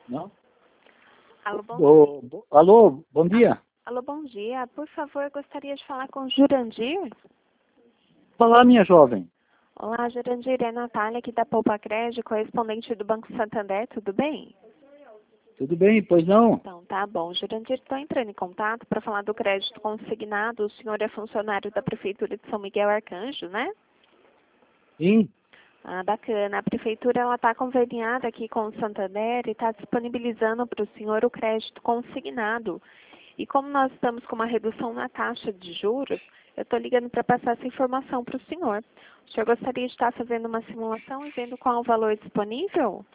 Não? Alô, bom dia. Alô, bom dia. Alô, bom dia. Por favor, gostaria de falar com o Jurandir. Olá, minha jovem. Olá, Jurandir. É a Natália aqui da Poupa Crédito, correspondente do Banco Santander. Tudo bem? Tudo bem, pois não? Então, tá bom. Jurandir, estou entrando em contato para falar do crédito consignado. O senhor é funcionário da Prefeitura de São Miguel Arcanjo, né? Sim. Ah, bacana. A Prefeitura ela está conveniada aqui com o Santander e está disponibilizando para o senhor o crédito consignado. E como nós estamos com uma redução na taxa de juros, eu estou ligando para passar essa informação para o senhor. O senhor gostaria de estar fazendo uma simulação e vendo qual o valor disponível?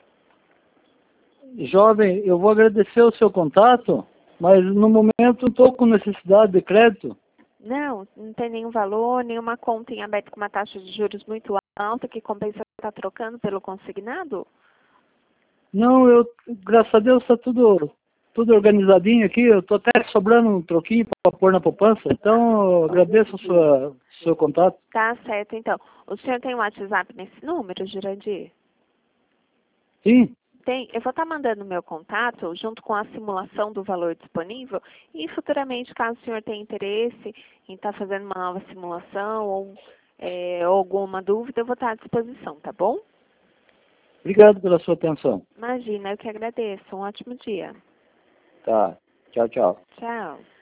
Jovem, eu vou agradecer o seu contato, mas no momento estou com necessidade de crédito. Não, não tem nenhum valor, nenhuma conta em aberto com uma taxa de juros muito alta que compensa estar trocando pelo consignado? Não, graças a Deus está tudo organizadinho aqui. Eu estou até sobrando um troquinho para pôr na poupança. Então, eu agradeço o seu contato. Tá certo, então. O senhor tem um WhatsApp nesse número, Jurandir? Sim, Tem, eu vou estar mandando o meu contato junto com a simulação do valor disponível e futuramente, caso o senhor tenha interesse em estar fazendo uma nova simulação ou alguma dúvida, eu vou estar à disposição, tá bom? obrigado pela sua atenção. Imagina, eu que agradeço. Um ótimo dia. Tá, tchau, tchau. Tchau.